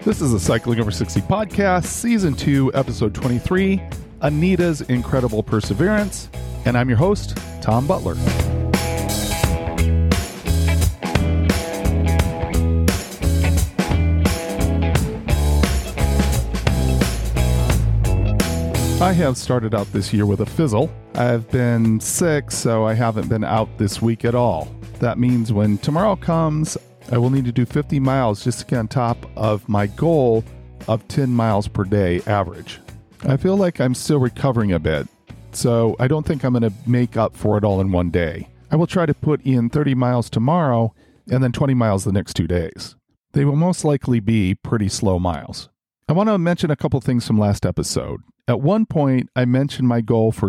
This is the Cycling Over 60 podcast, Season 2, Episode 23, Anita's Incredible Perseverance, and I'm your host, Tom Butler. I have started out this year with a fizzle. I've been sick, so I haven't been out this week at all. That means when tomorrow comes, I will need to do 50 miles just to get on top of my goal of 10 miles per day average. I feel like I'm still recovering a bit, so I don't think I'm going to make up for it all in one day. I will try to put in 30 miles tomorrow and then 20 miles the next 2 days. They will most likely be pretty slow miles. I want to mention a couple things from last episode. At one point, I mentioned my goal for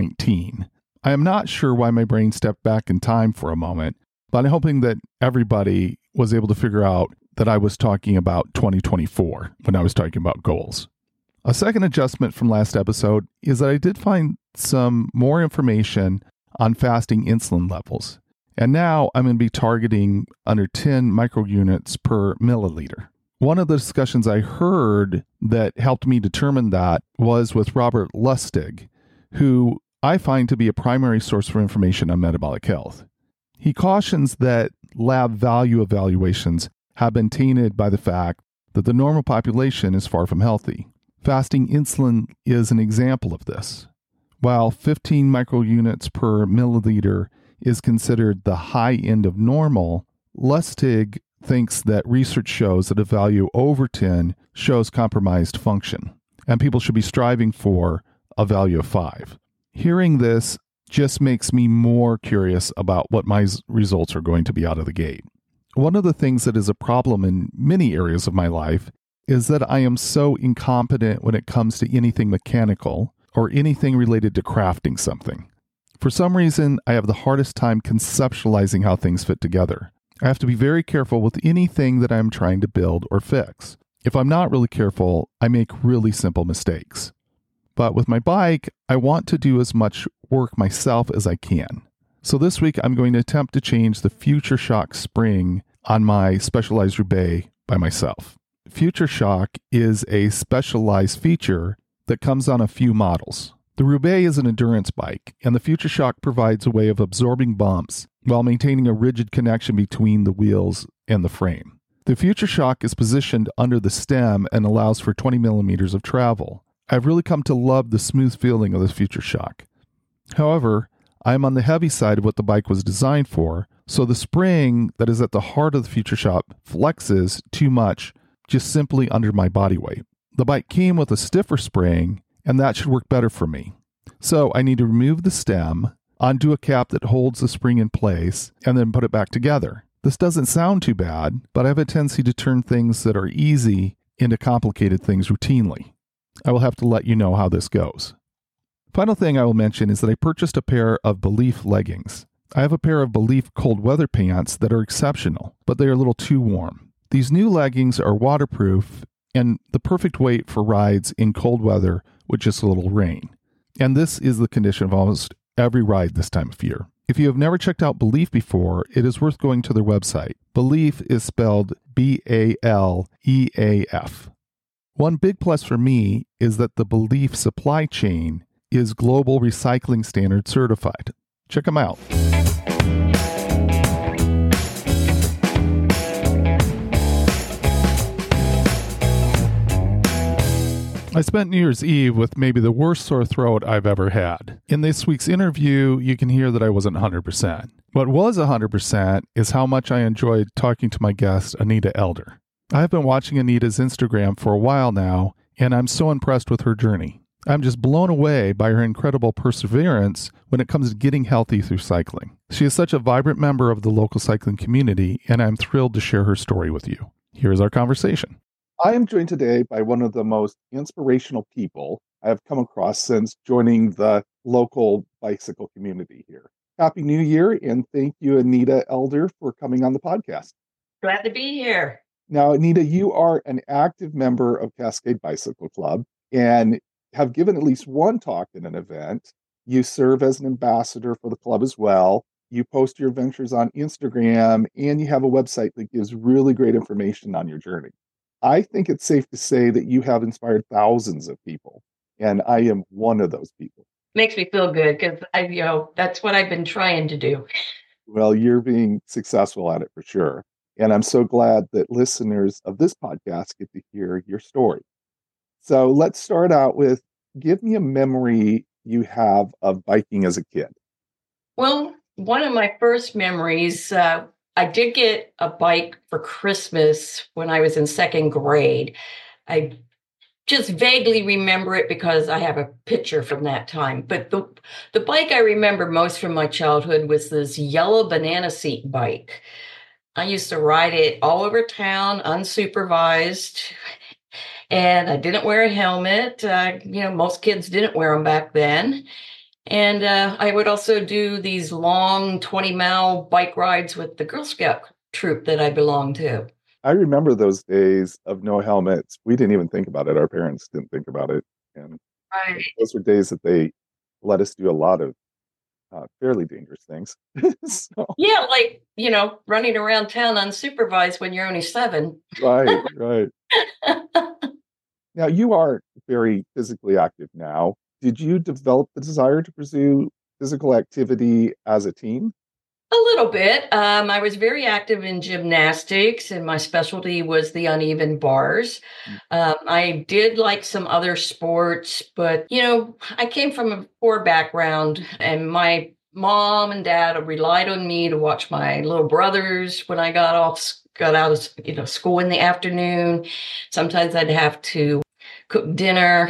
2019. I am not sure why my brain stepped back in time for a moment, but I'm hoping that everybody was able to figure out that I was talking about 2024 when I was talking about goals. A second adjustment from last episode is that I did find some more information on fasting insulin levels. And now I'm going to be targeting under 10 microunits per milliliter. One of the discussions I heard that helped me determine that was with Robert Lustig, who I find to be a primary source for information on metabolic health. He cautions that lab value evaluations have been tainted by the fact that the normal population is far from healthy. Fasting insulin is an example of this. While 15 microunits per milliliter is considered the high end of normal, Lustig thinks that research shows that a value over 10 shows compromised function, and people should be striving for a value of 5. Hearing this just makes me more curious about what my results are going to be out of the gate. One of the things that is a problem in many areas of my life is that I am so incompetent when it comes to anything mechanical or anything related to crafting something. For some reason, I have the hardest time conceptualizing how things fit together. I have to be very careful with anything that I'm trying to build or fix. If I'm not really careful, I make really simple mistakes. But with my bike, I want to do as much work myself as I can. So this week, I'm going to attempt to change the Future Shock spring on my Specialized Roubaix by myself. Future Shock is a specialized feature that comes on a few models. The Roubaix is an endurance bike, and the Future Shock provides a way of absorbing bumps while maintaining a rigid connection between the wheels and the frame. The Future Shock is positioned under the stem and allows for 20 millimeters of travel. I've really come to love the smooth feeling of the Future Shock. However, I am on the heavy side of what the bike was designed for, so the spring that is at the heart of the Future Shock flexes too much just simply under my body weight. The bike came with a stiffer spring, and that should work better for me. So I need to remove the stem, undo a cap that holds the spring in place, and then put it back together. This doesn't sound too bad, but I have a tendency to turn things that are easy into complicated things routinely. I will have to let you know how this goes. Final thing I will mention is that I purchased a pair of Belief leggings. I have a pair of Belief cold weather pants that are exceptional, but they are a little too warm. These new leggings are waterproof and the perfect weight for rides in cold weather with just a little rain. And this is the condition of almost every ride this time of year. If you have never checked out Belief before, it is worth going to their website. Belief is spelled B-A-L-E-A-F. One big plus for me is that the Belief supply chain is Global Recycling Standard certified. Check them out. I spent New Year's Eve with maybe the worst sore throat I've ever had. In this week's interview, you can hear that I wasn't 100%. What was 100% is how much I enjoyed talking to my guest, Anita Elder. I have been watching Anita's Instagram for a while now, and I'm so impressed with her journey. I'm just blown away by her incredible perseverance when it comes to getting healthy through cycling. She is such a vibrant member of the local cycling community, and I'm thrilled to share her story with you. Here's our conversation. I am joined today by one of the most inspirational people I have come across since joining the local bicycle community here. Happy New Year, and thank you, Anita Elder, for coming on the podcast. Glad to be here. Now, Anita, you are an active member of Cascade Bicycle Club and have given at least one talk in an event. You serve as an ambassador for the club as well. You post your adventures on Instagram, and you have a website that gives really great information on your journey. I think it's safe to say that you have inspired thousands of people, and I am one of those people. Makes me feel good because that's what I've been trying to do. Well, you're being successful at it for sure. And I'm so glad that listeners of this podcast get to hear your story. So let's start out with give me a memory you have of biking as a kid. Well, one of my first memories, I did get a bike for Christmas when I was in second grade. I just vaguely remember it because I have a picture from that time. But the bike I remember most from my childhood was this yellow banana seat bike. I used to ride it all over town, unsupervised, and I didn't wear a helmet. Most kids didn't wear them back then. And I would also do these long 20-mile bike rides with the Girl Scout troop that I belonged to. I remember those days of no helmets. We didn't even think about it. Our parents didn't think about it. And Right. those were days that they let us do a lot of fairly dangerous things. So, Yeah, running around town unsupervised when you're only 7. right, right. Now, you are very physically active now. Did you develop the desire to pursue physical activity as a teen? A little bit. I was very active in gymnastics, and my specialty was the uneven bars. I did like some other sports, but I came from a poor background, and my mom and dad relied on me to watch my little brothers when I got out of school in the afternoon. Sometimes I'd have to cook dinner.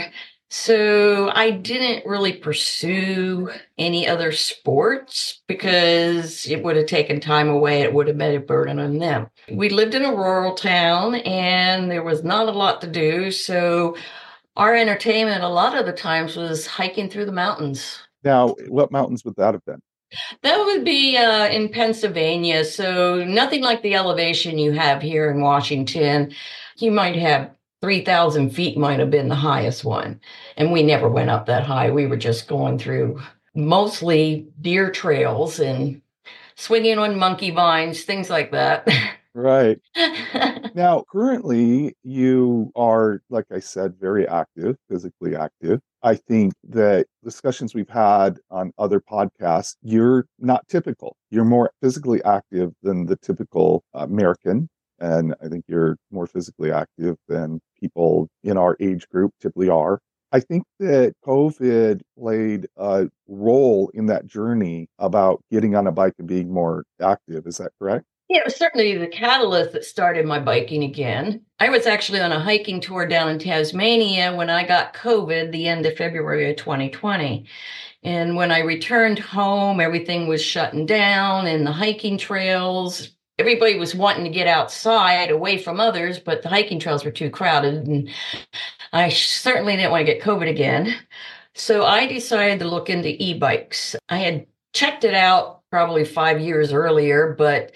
So I didn't really pursue any other sports because it would have taken time away. It would have been a burden on them. We lived in a rural town and there was not a lot to do. So our entertainment a lot of the times was hiking through the mountains. Now, what mountains would that have been? That would be in Pennsylvania. So nothing like the elevation you have here in Washington. You might have 3,000 feet might have been the highest one. And we never went up that high. We were just going through mostly deer trails and swinging on monkey vines, things like that. Right. Now, currently, you are, like I said, very active, physically active. I think that discussions we've had on other podcasts, you're not typical. You're more physically active than the typical American. And I think you're more physically active than people in our age group typically are. I think that COVID played a role in that journey about getting on a bike and being more active. Is that correct? Yeah, it was certainly the catalyst that started my biking again. I was actually on a hiking tour down in Tasmania when I got COVID the end of February of 2020. And when I returned home, everything was shutting down and the hiking trails. Everybody was wanting to get outside away from others, but the hiking trails were too crowded. And I certainly didn't want to get COVID again. So I decided to look into e-bikes. I had checked it out probably 5 years earlier, but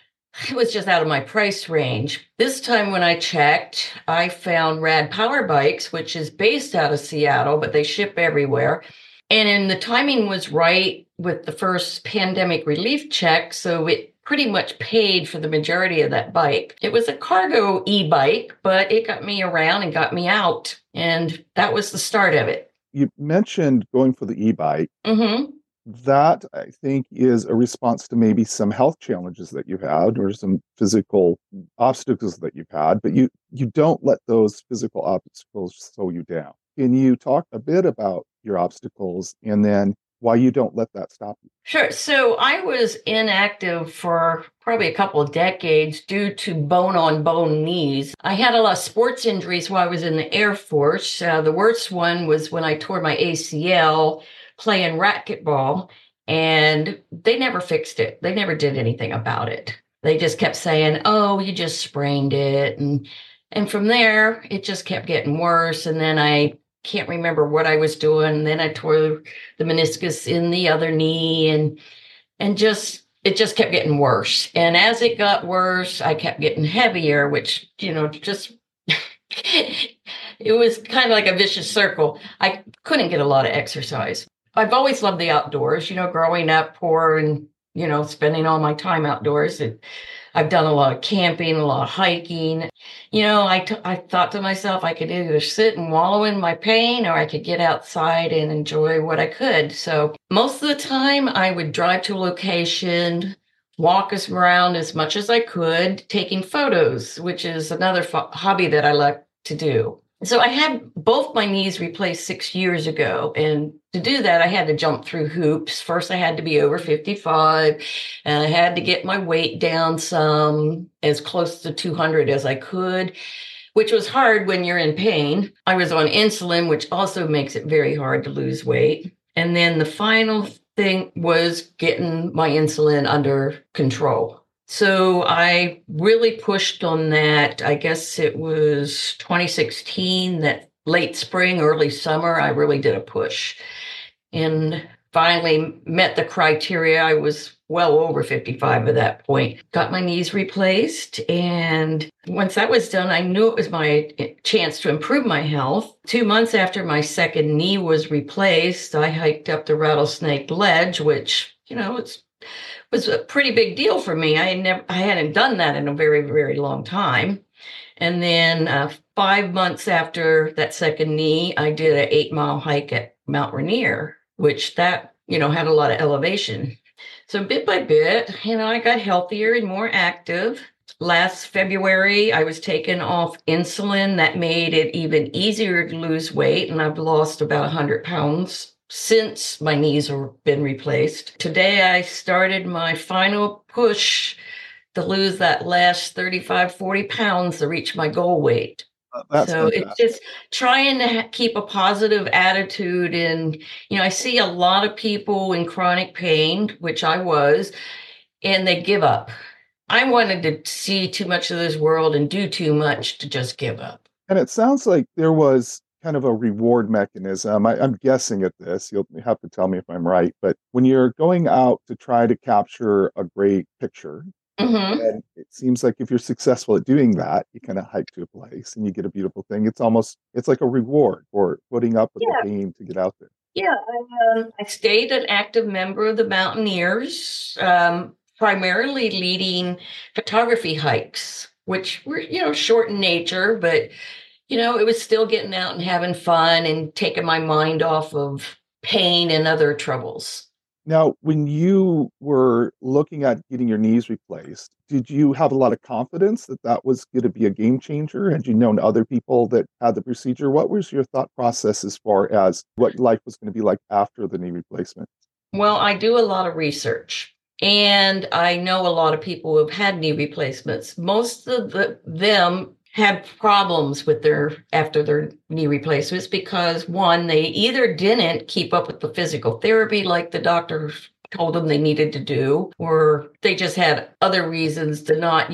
it was just out of my price range. This time when I checked, I found Rad Power Bikes, which is based out of Seattle, but they ship everywhere. And the timing was right with the first pandemic relief check, so it pretty much paid for the majority of that bike. It was a cargo e-bike, but it got me around and got me out. And that was the start of it. You mentioned going for the e-bike. Mm-hmm. That I think is a response to maybe some health challenges that you've had or some physical obstacles that you've had, but you don't let those physical obstacles slow you down. Can you talk a bit about your obstacles and then why you don't let that stop you? Sure. So I was inactive for probably a couple of decades due to bone-on-bone knees. I had a lot of sports injuries while I was in the Air Force. The worst one was when I tore my ACL playing racquetball, and they never fixed it. They never did anything about it. They just kept saying, "Oh, you just sprained it," and from there it just kept getting worse. And then I can't remember what I was doing. And then I tore the meniscus in the other knee, and just it just kept getting worse. And as it got worse, I kept getting heavier, which just it was kind of like a vicious circle. I couldn't get a lot of exercise. I've always loved the outdoors, growing up poor and spending all my time outdoors. I've done a lot of camping, a lot of hiking. I thought to myself, I could either sit and wallow in my pain or I could get outside and enjoy what I could. So most of the time I would drive to a location, walk us around as much as I could, taking photos, which is another hobby that I like to do. So I had both my knees replaced 6 years ago. And to do that, I had to jump through hoops. First, I had to be over 55, and I had to get my weight down some, as close to 200 as I could, which was hard when you're in pain. I was on insulin, which also makes it very hard to lose weight. And then the final thing was getting my insulin under control. So I really pushed on that. I guess it was 2016, that late spring, early summer, I really did a push and finally met the criteria. I was well over 55 at that point. Got my knees replaced. And once that was done, I knew it was my chance to improve my health. 2 months after my second knee was replaced, I hiked up the Rattlesnake Ledge, which, was a pretty big deal for me. I hadn't done that in a very, very long time. And then 5 months after that second knee, I did an 8-mile hike at Mount Rainier, which that, had a lot of elevation. So bit by bit, I got healthier and more active. Last February, I was taken off insulin. That made it even easier to lose weight. And I've lost about 100 pounds since my knees have been replaced. Today, I started my final push to lose that last 35, 40 pounds to reach my goal weight. That's so fantastic. It's just trying to keep a positive attitude. And, I see a lot of people in chronic pain, which I was, and they give up. I wanted to see too much of this world and do too much to just give up. And it sounds like there was kind of a reward mechanism. I'm guessing at this. You'll have to tell me if I'm right. But when you're going out to try to capture a great picture, and it seems like if you're successful at doing that, you kind of hike to a place and you get a beautiful thing. It's like a reward for putting up with the pain to get out there. Yeah, I stayed an active member of the Mountaineers, primarily leading photography hikes, which were, short in nature, but it was still getting out and having fun and taking my mind off of pain and other troubles. Now, when you were looking at getting your knees replaced, did you have a lot of confidence that that was going to be a game changer? Had you known other people that had the procedure? What was your thought process as far as what life was going to be like after the knee replacement? Well, I do a lot of research. And I know a lot of people who have had knee replacements. Most of them had problems with after their knee replacements because, one, they either didn't keep up with the physical therapy like the doctor told them they needed to do, or they just had other reasons to not,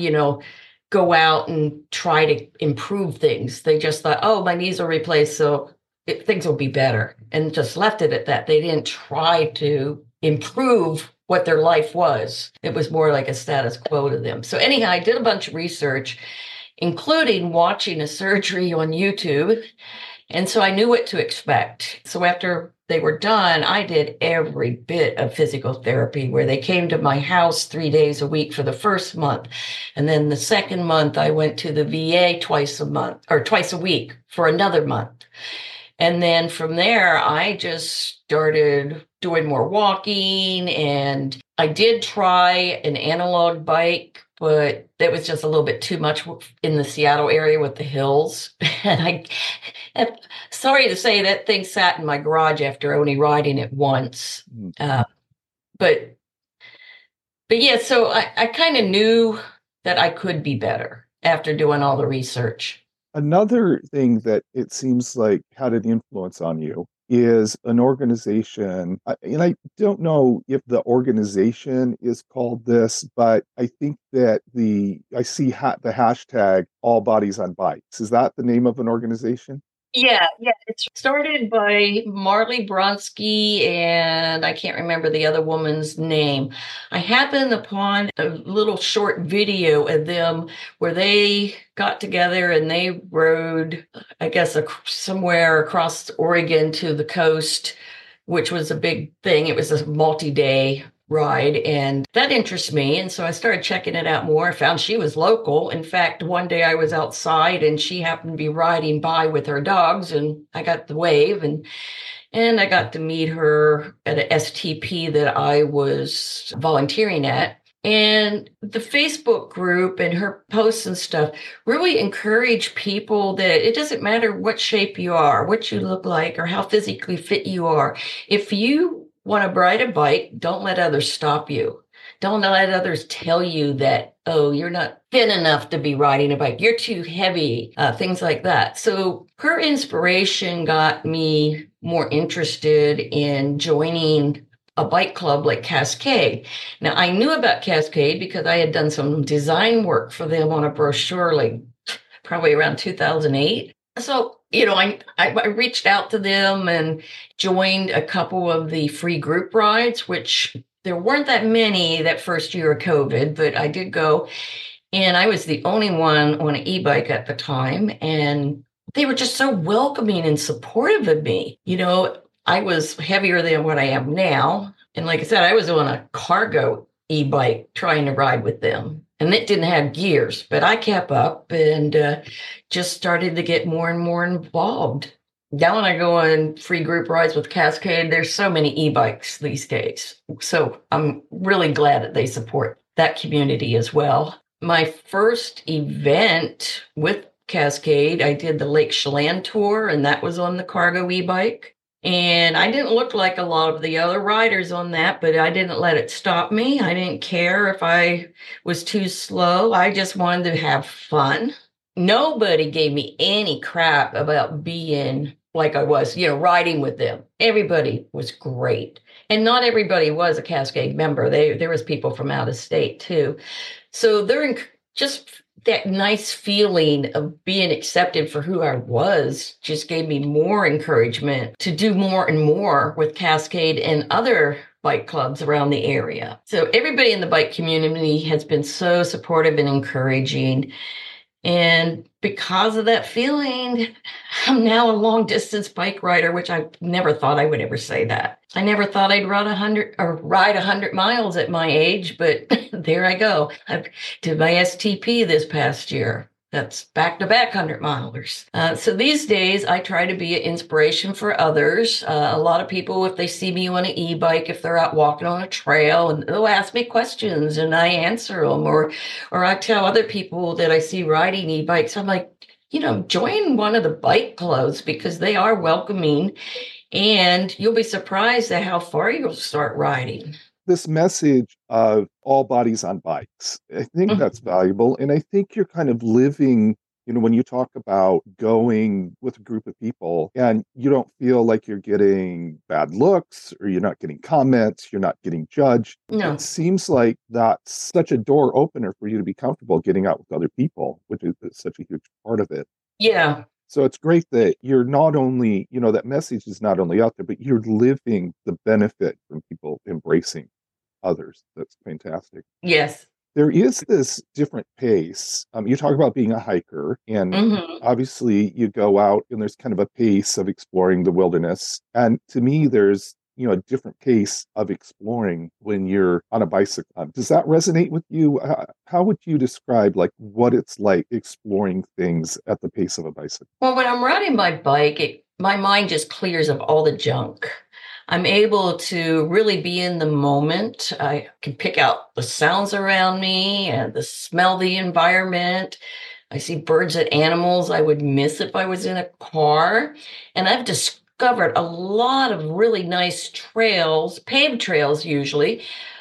go out and try to improve things. They just thought, oh, my knees are replaced, so things will be better, and just left it at that. They didn't try to improve what their life was. It was more like a status quo to them. So anyhow, I did a bunch of research, including watching a surgery on YouTube. And so I knew what to expect. So after they were done, I did every bit of physical therapy, where they came to my house 3 days a week for the first month. And then the second month, I went to the VA twice a week for another month. And then from there, I just started doing more walking, and I did try an analog bike, but that was just a little bit too much in the Seattle area with the hills. And I'm sorry to say, that thing sat in my garage after only riding it once. But yeah, so I kind of knew that I could be better after doing all the research. Another thing that it seems like had an influence on you is an organization, and I don't know if the organization is called this, but I think that I see the hashtag All Bodies on Bikes. Is that the name of an organization? Yeah. It's started by Marley Bronsky, and I can't remember the other woman's name. I happened upon a little short video of them where they got together and they rode, I guess, somewhere across Oregon to the coast, which was a big thing. It was a multi-day ride, and that interests me. And so I started checking it out more. I found she was local. In fact, one day I was outside and she happened to be riding by with her dogs, and I got the wave, and I got to meet her at a STP that I was volunteering at. And the Facebook group and her posts and stuff really encourage people that it doesn't matter what shape you are, what you look like, or how physically fit you are. If you want to ride a bike, don't let others stop you. Don't let others tell you that, oh, you're not fit enough to be riding a bike. You're too heavy, things like that. So her inspiration got me more interested in joining a bike club like Cascade. Now, I knew about Cascade because I had done some design work for them on a brochure, like probably around 2008. So, I reached out to them and joined a couple of the free group rides, which there weren't that many that first year of COVID, but I did go. And I was the only one on an e-bike at the time. And they were just so welcoming and supportive of me. I was heavier than what I am now. And like I said, I was on a cargo e-bike trying to ride with them. And it didn't have gears, but I kept up and just started to get more and more involved. Now when I go on free group rides with Cascade, there's so many e-bikes these days. So I'm really glad that they support that community as well. My first event with Cascade, I did the Lake Chelan tour, and that was on the cargo e-bike. And I didn't look like a lot of the other riders on that, but I didn't let it stop me. I didn't care if I was too slow. I just wanted to have fun. Nobody gave me any crap about being like I was, riding with them. Everybody was great. And not everybody was a Cascade member. There was people from out of state too. So they're just that nice feeling of being accepted for who I was just gave me more encouragement to do more and more with Cascade and other bike clubs around the area. So everybody in the bike community has been so supportive and encouraging. And because of that feeling, I'm now a long distance bike rider, which I never thought I would ever say that. I never thought I'd ride 100 miles at my age, but there I go. I did my STP this past year. That's back-to-back 100-milers. So these days, I try to be an inspiration for others. A lot of people, if they see me on an e-bike, if they're out walking on a trail, and they'll ask me questions, and I answer them. Or I tell other people that I see riding e-bikes, I'm like, join one of the bike clubs because they are welcoming, and you'll be surprised at how far you'll start riding. This message of all bodies on bikes, I think that's valuable. And I think you're kind of living, when you talk about going with a group of people and you don't feel like you're getting bad looks or you're not getting comments, you're not getting judged. No. It seems like that's such a door opener for you to be comfortable getting out with other people, which is such a huge part of it. Yeah. So it's great that you're not only, that message is not only out there, but you're living the benefit from people embracing others. That's fantastic. Yes. There is this different pace. You talk about being a hiker, and obviously you go out and there's kind of a pace of exploring the wilderness. And to me, there's a different pace of exploring when you're on a bicycle. Does that resonate with you? How would you describe what it's like exploring things at the pace of a bicycle? Well, when I'm riding my bike, my mind just clears of all the junk. I'm able to really be in the moment. I can pick out the sounds around me and the smell of the environment. I see birds and animals I would miss if I was in a car. And I've discovered a lot of really nice trails, paved trails usually,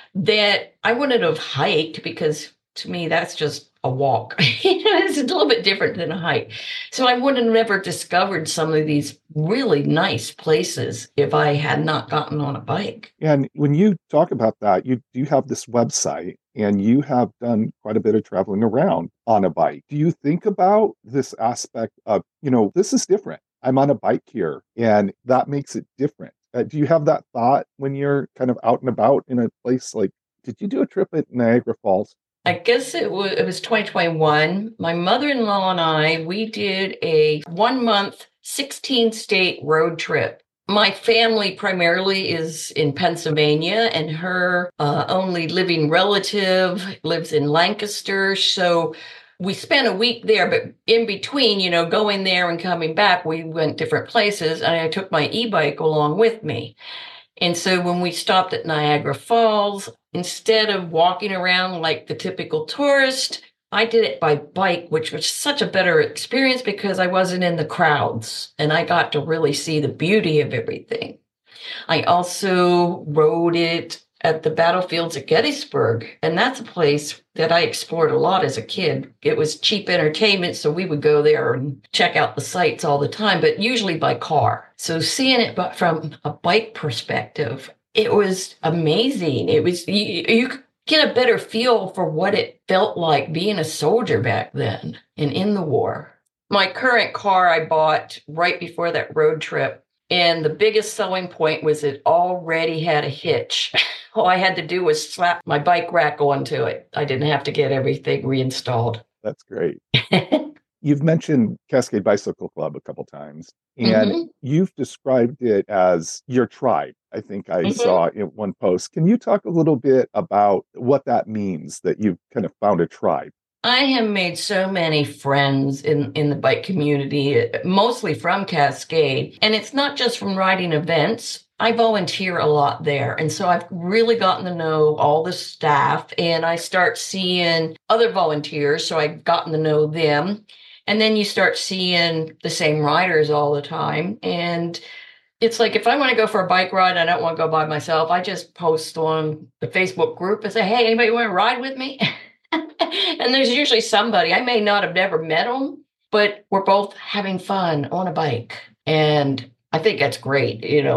that I wouldn't have hiked because to me, that's just a walk. It's a little bit different than a hike. So I would have never discovered some of these really nice places if I had not gotten on a bike. And when you talk about that, you do have this website and you have done quite a bit of traveling around on a bike. Do you think about this aspect of, this is different. I'm on a bike here and that makes it different. Do you have that thought when you're kind of out and about in a place like, did you do a trip at Niagara Falls? I guess it was 2021. My mother-in-law and I, we did a 1-month, 16-state road trip. My family primarily is in Pennsylvania, and her only living relative lives in Lancaster. So we spent a week there, but in between, going there and coming back, we went different places, and I took my e-bike along with me. And so when we stopped at Niagara Falls, instead of walking around like the typical tourist, I did it by bike, which was such a better experience because I wasn't in the crowds and I got to really see the beauty of everything. I also rode it at the battlefields at Gettysburg, and that's a place that I explored a lot as a kid. It was cheap entertainment, so we would go there and check out the sights all the time, but usually by car. So seeing it but from a bike perspective, it was amazing. It was you could get a better feel for what it felt like being a soldier back then and in the war. My current car I bought right before that road trip, and the biggest selling point was it already had a hitch. All I had to do was slap my bike rack onto it. I didn't have to get everything reinstalled. That's great. You've mentioned Cascade Bicycle Club a couple times, and you've described it as your tribe. I think I saw in one post. Can you talk a little bit about what that means, that you've kind of found a tribe? I have made so many friends in the bike community, mostly from Cascade. And it's not just from riding events. I volunteer a lot there. And so I've really gotten to know all the staff, and I start seeing other volunteers. So I've gotten to know them. And then you start seeing the same riders all the time. And it's like, if I want to go for a bike ride, I don't want to go by myself. I just post on the Facebook group and say, hey, anybody want to ride with me? And there's usually somebody. I may not have never met them, but we're both having fun on a bike. And I think that's great.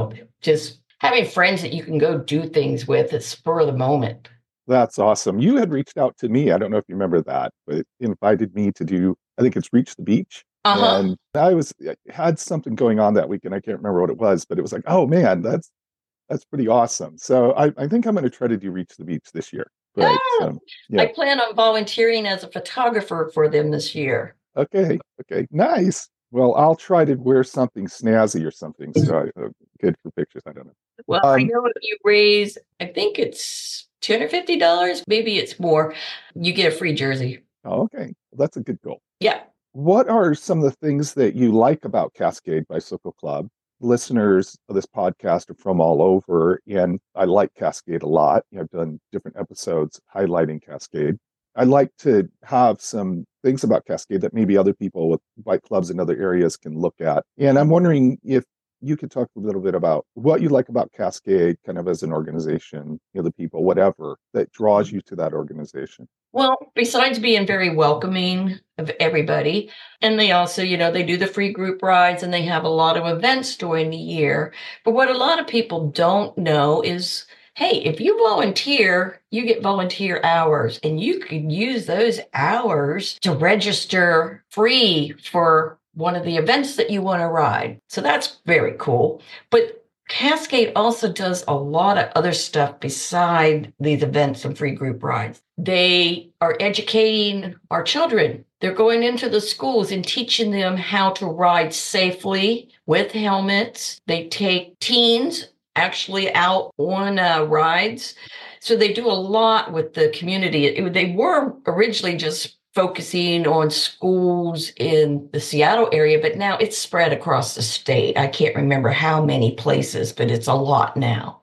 Just having friends that you can go do things with at spur of the moment. That's awesome. You had reached out to me. I don't know if you remember that, but invited me to do, I think it's Reach the Beach. And I had something going on that weekend. I can't remember what it was, but it was like, oh man, that's pretty awesome. So I think I'm going to try to do Reach the Beach this year. But, yeah. I plan on volunteering as a photographer for them this year. Okay, nice. Well, I'll try to wear something snazzy or something, so good for pictures. I don't know. Well, I know if you raise, I think it's $250, maybe it's more, you get a free jersey. Oh, okay, well, that's a good goal. Yeah. What are some of the things that you like about Cascade Bicycle Club? Listeners of this podcast are from all over, and I like Cascade a lot. I've done different episodes highlighting Cascade. I'd like to have some things about Cascade that maybe other people with bike clubs in other areas can look at. And I'm wondering if you could talk a little bit about what you like about Cascade kind of as an organization, the people, whatever, that draws you to that organization. Well, besides being very welcoming of everybody, and they also, they do the free group rides and they have a lot of events during the year. But what a lot of people don't know is, hey, if you volunteer, you get volunteer hours, and you could use those hours to register free for one of the events that you want to ride. So that's very cool. But Cascade also does a lot of other stuff beside these events and free group rides. They are educating our children. They're going into the schools and teaching them how to ride safely with helmets. They take teens actually out on rides. So they do a lot with the community. They were originally just focusing on schools in the Seattle area, but now it's spread across the state. I can't remember how many places, but it's a lot now.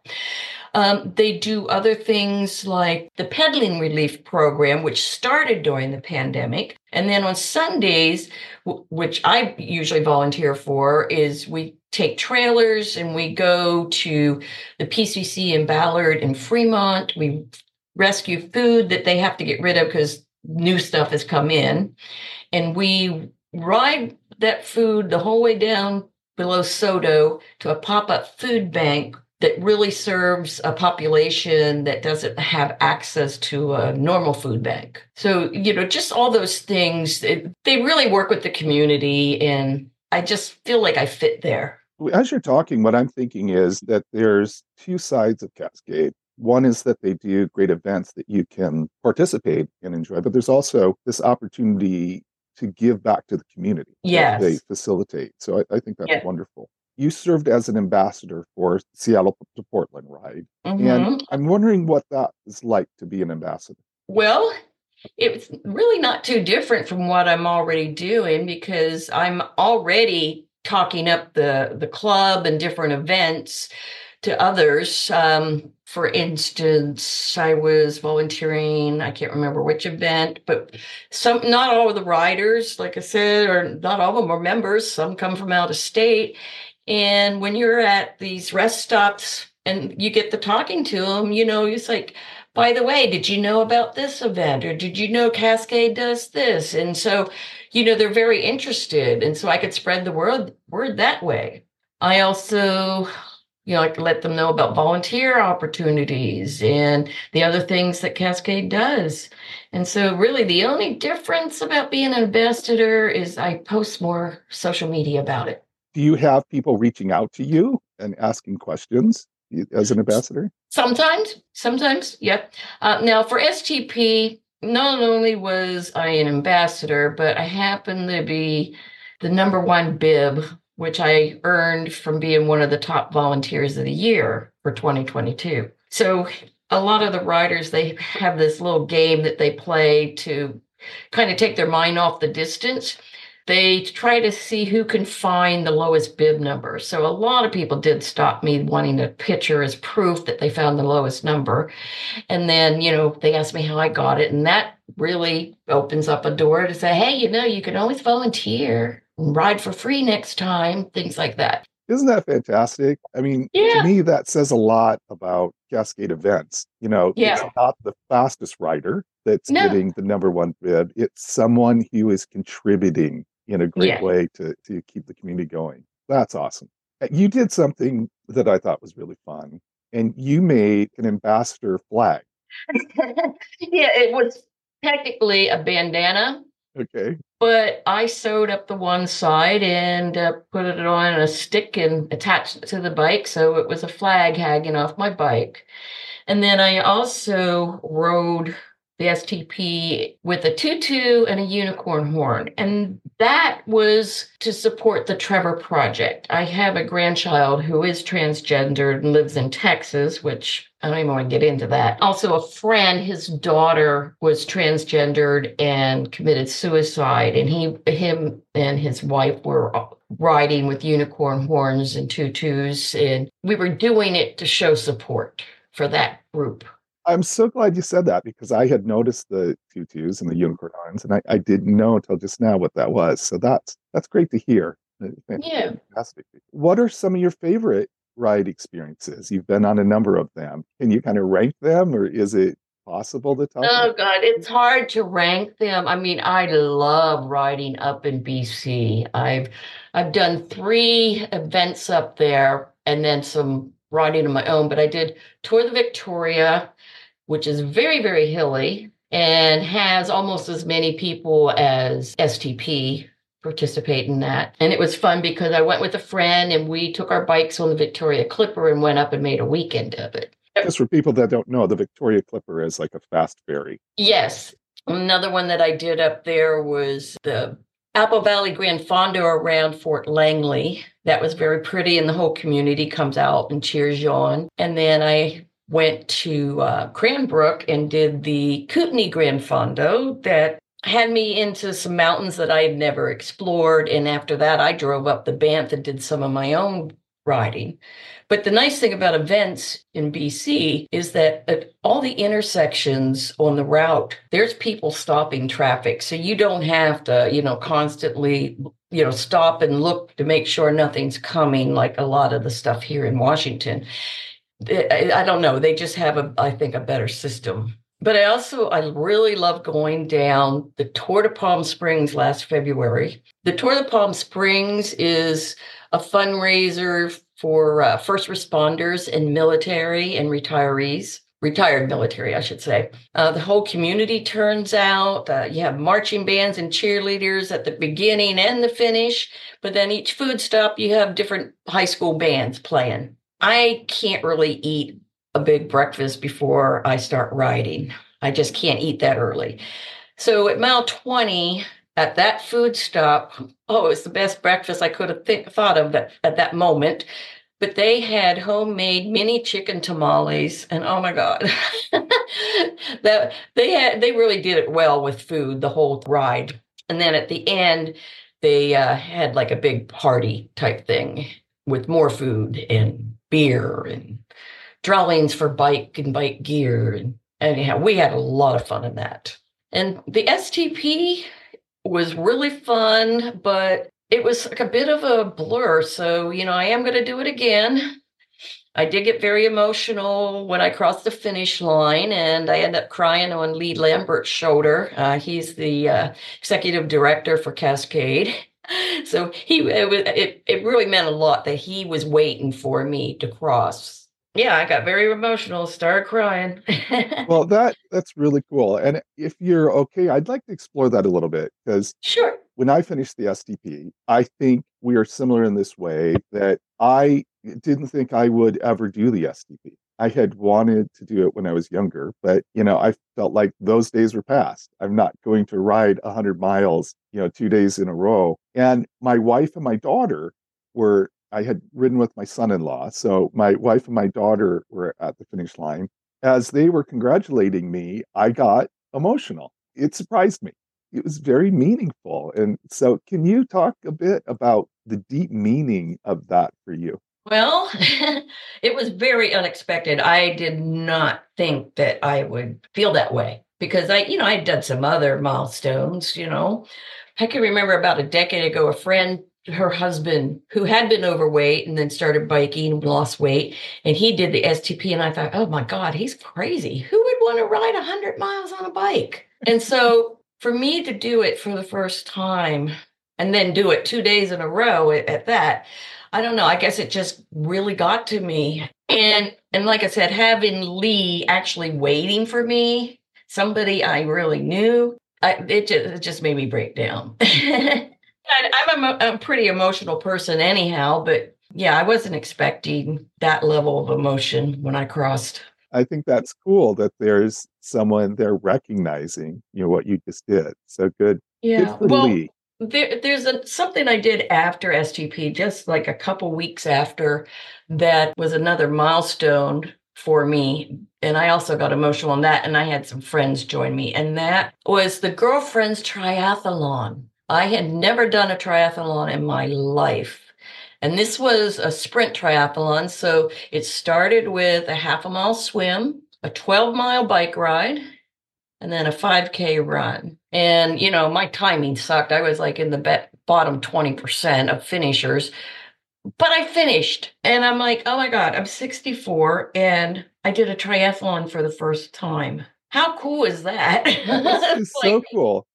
They do other things like the pedaling relief program, which started during the pandemic. And then on Sundays, which I usually volunteer for, is we take trailers and we go to the PCC in Ballard and Fremont. We rescue food that they have to get rid of because new stuff has come in. And we ride that food the whole way down below SoDo to a pop-up food bank that really serves a population that doesn't have access to a normal food bank. So, just all those things, they really work with the community, and I just feel like I fit there. As you're talking, what I'm thinking is that there's two sides of Cascade. One is that they do great events that you can participate and enjoy, but there's also this opportunity to give back to the community. Yes. That they facilitate. So I think that's wonderful. you served as an ambassador for Seattle to Portland, right? And Hmm. I'm wondering what that is like to be an ambassador. Well, it's really not too different from what I'm already doing because I'm already talking up the club and different events to others. For instance, I was volunteering, I can't remember which event, but not all of the riders, like I said, or not all of them are members. Some come from out of state. And when you're at these rest stops and you get to talking to them, it's like, by the way, did you know about this event? Or did you know Cascade does this? And so, they're very interested. And so I could spread the word that way. I also, I could let them know about volunteer opportunities and the other things that Cascade does. And so really the only difference about being an ambassador is I post more social media about it. Do you have people reaching out to you and asking questions as an ambassador? Sometimes, yep. Now for STP, not only was I an ambassador, but I happen to be the number one bib, which I earned from being one of the top volunteers of the year for 2022. So a lot of the riders, they have this little game that they play to kind of take their mind off the distance. They try to see who can find the lowest bib number. So a lot of people did stop me wanting a picture as proof that they found the lowest number. And then, they asked me how I got it. And that really opens up a door to say, hey, you can always volunteer and ride for free next time, things like that. Isn't that fantastic? I mean, to Yeah. me, that says a lot about Cascade events. It's Yeah. not the fastest rider that's No. getting the number one bib. It's someone who is contributing in a great Yeah. way to keep the community going. That's awesome. You did something that I thought was really fun, and you made an ambassador flag. Yeah, it was technically a bandana. Okay. But I sewed up the one side and put it on a stick and attached it to the bike. So it was a flag hanging off my bike. And then I also rode the STP with a tutu and a unicorn horn. And that was to support the Trevor Project. I have a grandchild who is transgendered and lives in Texas, which I don't even want to get into that. Also, a friend, his daughter was transgendered and committed suicide. And him and his wife were riding with unicorn horns and tutus. And we were doing it to show support for that group. I'm so glad you said that because I had noticed the tutus and the unicorn horns, and I didn't know until just now what that was. So that's great to hear. Yeah. Fantastic. What are some of your favorite ride experiences? You've been on a number of them. Can you kind of rank them, or is it possible to talk Oh about? God, it's hard to rank them. I mean, I love riding up in BC. I've done 3 events up there and then some riding on my own, but I did Tour de Victoria, which is very, very hilly and has almost as many people as STP participate in that. And it was fun because I went with a friend and we took our bikes on the Victoria Clipper and went up and made a weekend of it. Just for people that don't know, the Victoria Clipper is like a fast ferry. Yes. Another one that I did up there was the Apple Valley Grand Fondo around Fort Langley. That was very pretty, and the whole community comes out and cheers you on. And then I went to Cranbrook and did the Kootenai Grand Fondo that had me into some mountains that I had never explored. And after that, I drove up the Banff and did some of my own riding. But the nice thing about events in BC is that at all the intersections on the route, there's people stopping traffic. So you don't have to, constantly, stop and look to make sure nothing's coming like a lot of the stuff here in Washington. I don't know. They just have, I think, a better system. But I really love going down the Tour de Palm Springs last February. The Tour de Palm Springs is a fundraiser for first responders and military and retirees, retired military, I should say. The whole community turns out. You have marching bands and cheerleaders at the beginning and the finish, but then each food stop, you have different high school bands playing. I can't really eat a big breakfast before I start riding. I just can't eat that early. So at mile 20, at that food stop, oh, it was the best breakfast I could have thought of at that moment. But they had homemade mini chicken tamales, and oh my God, that they really did it well with food the whole ride. And then at the end, they had like a big party type thing with more food and beer and drawings for bike and bike gear. And anyhow, we had a lot of fun in that. And the STP was really fun, but it was like a bit of a blur. So, I am going to do it again. I did get very emotional when I crossed the finish line, and I ended up crying on Lee Lambert's shoulder. He's the executive director for Cascade. So it really meant a lot that he was waiting for me to cross. Yeah, I got very emotional, started crying. Well, that's really cool. And if you're okay, I'd like to explore that a little bit because Sure. when I finished the STP, I think we are similar in this way that I didn't think I would ever do the STP. I had wanted to do it when I was younger, but I felt like those days were past. I'm not going to ride 100 miles, 2 days in a row. And my wife and my daughter I had ridden with my son-in-law. So my wife and my daughter were at the finish line. As they were congratulating me, I got emotional. It surprised me. It was very meaningful. And so, can you talk a bit about the deep meaning of that for you? Well, it was very unexpected. I did not think that I would feel that way because I had done some other milestones. I can remember about a decade ago, a friend, her husband, who had been overweight and then started biking and lost weight, and he did the STP. And I thought, oh my God, he's crazy. Who would want to ride 100 miles on a bike? And so for me to do it for the first time and then do it 2 days in a row at that, I don't know. I guess it just really got to me. And like I said, having Lee actually waiting for me, somebody I really knew, it just made me break down. I'm a pretty emotional person anyhow, but yeah, I wasn't expecting that level of emotion when I crossed. I think that's cool that there's someone there recognizing, what you just did. So good. Good Yeah. for Well, Lee. there's something I did after STP, just like a couple weeks after, that was another milestone for me. And I also got emotional on that. And I had some friends join me. And that was the Girlfriends Triathlon. I had never done a triathlon in my life. And this was a sprint triathlon. So it started with a half a mile swim, a 12-mile bike ride, and then a 5K run. And, my timing sucked. I was like in the bottom 20% of finishers, but I finished. And I'm like, oh my God, I'm 64 and I did a triathlon for the first time. How cool is that? That is Like, so cool.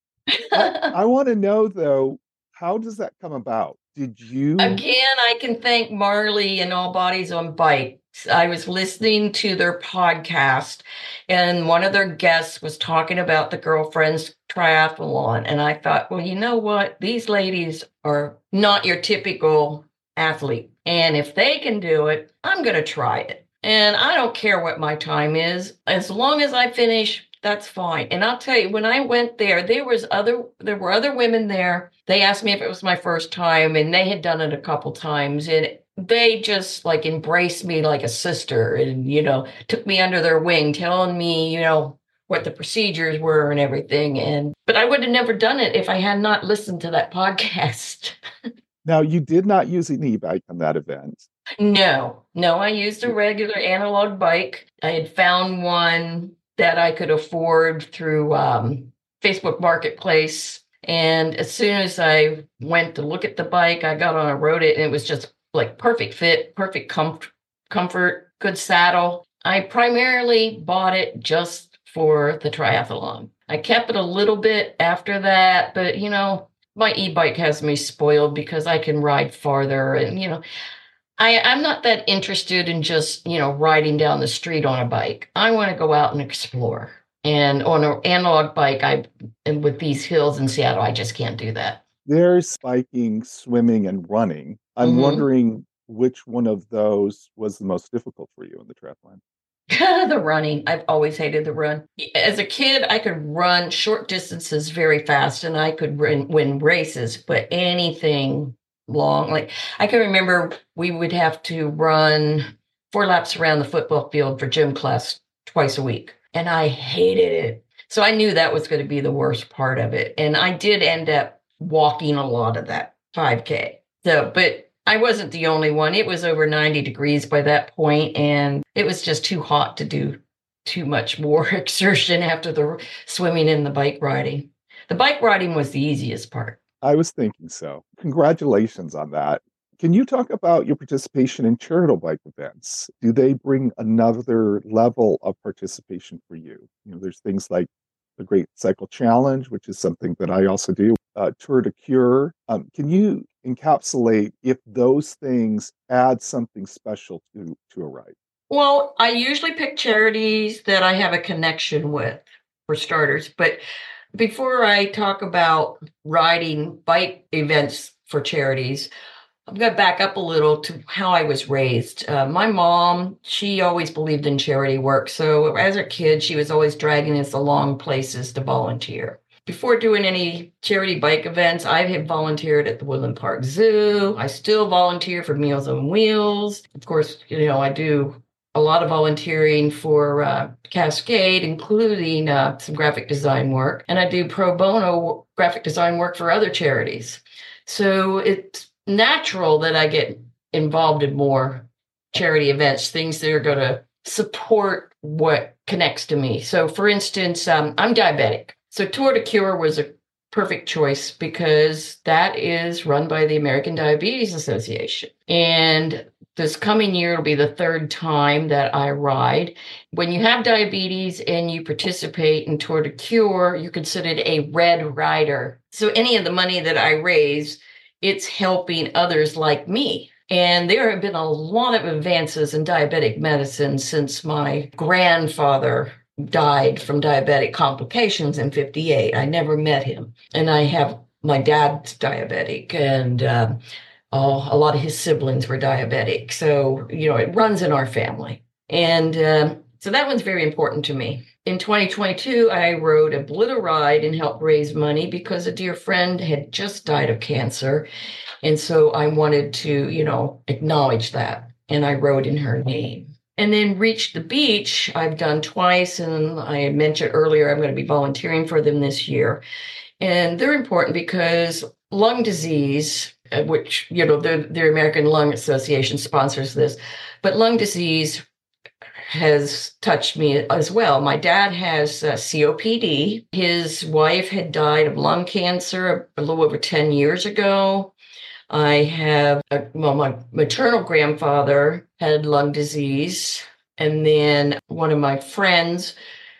I want to know, though, how does that come about? Did you? again, I can thank Marley and All Bodies on Bikes. I was listening to their podcast, and one of their guests was talking about the Girlfriends Triathlon. And I thought, well, you know what? These ladies are not your typical athlete. And if they can do it, I'm going to try it. And I don't care what my time is. As long as I finish, that's fine. And I'll tell you, when I went there, there were other women there. They asked me if it was my first time, and they had done it a couple times, and they just like embraced me like a sister and, took me under their wing, telling me, what the procedures were and everything. But I would have never done it if I had not listened to that podcast. Now, you did not use an e-bike on that event. No, I used a regular analog bike. I had found one that I could afford through Facebook Marketplace. And as soon as I went to look at the bike, I got on and rode it, and it was just like perfect fit, perfect comfort, good saddle. I primarily bought it just for the triathlon. I kept it a little bit after that, but my e-bike has me spoiled because I can ride farther, and I'm not that interested in just, riding down the street on a bike. I want to go out and explore. And on an analog bike, and with these hills in Seattle, I just can't do that. There's biking, swimming, and running. I'm wondering which one of those was the most difficult for you in the triathlon. The running. I've always hated the run. As a kid, I could run short distances very fast and I could win races, but anything long, like I can remember we would have to run 4 laps around the football field for gym class twice a week. And I hated it. So I knew that was going to be the worst part of it. And I did end up walking a lot of that 5K. So, but I wasn't the only one. It was over 90 degrees by that point, and it was just too hot to do too much more exertion after the swimming and the bike riding. The bike riding was the easiest part. I was thinking so. Congratulations on that. Can you talk about your participation in charitable bike events? Do they bring another level of participation for you? You know, there's things like the Great Cycle Challenge, which is something that I also do, Tour de Cure. Can you encapsulate if those things add something special to a ride? Well, I usually pick charities that I have a connection with, for starters. But before I talk about riding bike events for charities, I'm going to back up a little to how I was raised. My mom, she always believed in charity work. So as a kid, she was always dragging us along places to volunteer. Before doing any charity bike events, I had volunteered at the Woodland Park Zoo. I still volunteer for Meals on Wheels. Of course, I do a lot of volunteering for Cascade, including some graphic design work. And I do pro bono graphic design work for other charities. So it's natural that I get involved in more charity events, things that are going to support what connects to me. So for instance, I'm diabetic. So Tour de Cure was a perfect choice because that is run by the American Diabetes Association. And this coming year, it'll be the third time that I ride. When you have diabetes and you participate in Tour de Cure, you're considered a red rider. So any of the money that I raise, it's helping others like me. And there have been a lot of advances in diabetic medicine since my grandfather died from diabetic complications in 1958. I never met him. And I have my dad's diabetic, and a lot of his siblings were diabetic. So, it runs in our family. And so that one's very important to me. In 2022, I rode a Blitz ride and helped raise money because a dear friend had just died of cancer. And so I wanted to, acknowledge that. And I rode in her name. And then Reach the Beach, I've done twice. And I mentioned earlier, I'm going to be volunteering for them this year. And they're important because lung disease, which, the American Lung Association sponsors this, but lung disease has touched me as well. My dad has COPD. His wife had died of lung cancer a little over 10 years ago. I have, my maternal grandfather had lung disease. And then one of my friends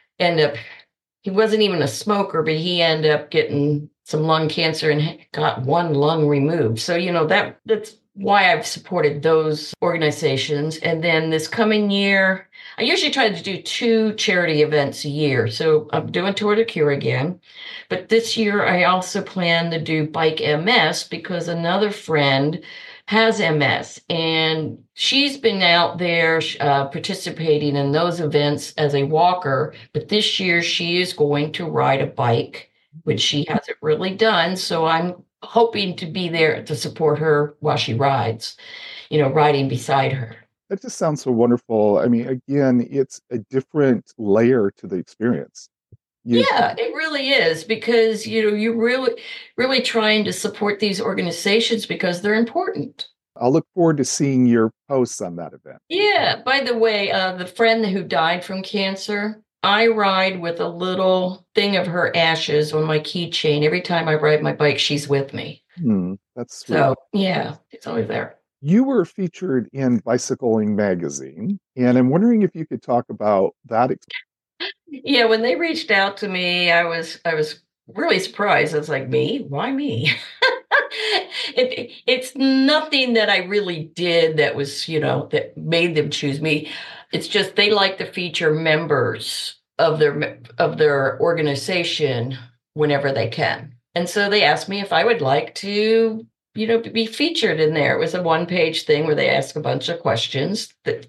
he wasn't even a smoker, but he ended up getting some lung cancer and got one lung removed. So, that's why I've supported those organizations. And then this coming year, I usually try to do 2 charity events a year. So I'm doing Tour de Cure again. But this year, I also plan to do Bike MS because another friend has MS, and she's been out there participating in those events as a walker. But this year, she is going to ride a bike, which she hasn't really done. So I'm hoping to be there to support her while she rides, riding beside her. That just sounds so wonderful. I mean, again, it's a different layer to the experience. Yeah, it really is, because, you're really trying to support these organizations because they're important. I'll look forward to seeing your posts on that event. Yeah. By the way, the friend who died from cancer, I ride with a little thing of her ashes on my keychain. Every time I ride my bike, she's with me. That's sweet. So, yeah, it's always there. You were featured in Bicycling Magazine, and I'm wondering if you could talk about that experience. Yeah, when they reached out to me, I was really surprised. I was like, me? Why me? It's nothing that I really did that was, that made them choose me. It's just they like to feature members of their organization whenever they can. And so they asked me if I would like to, be featured in there. It was a 1-page thing where they asked a bunch of questions that they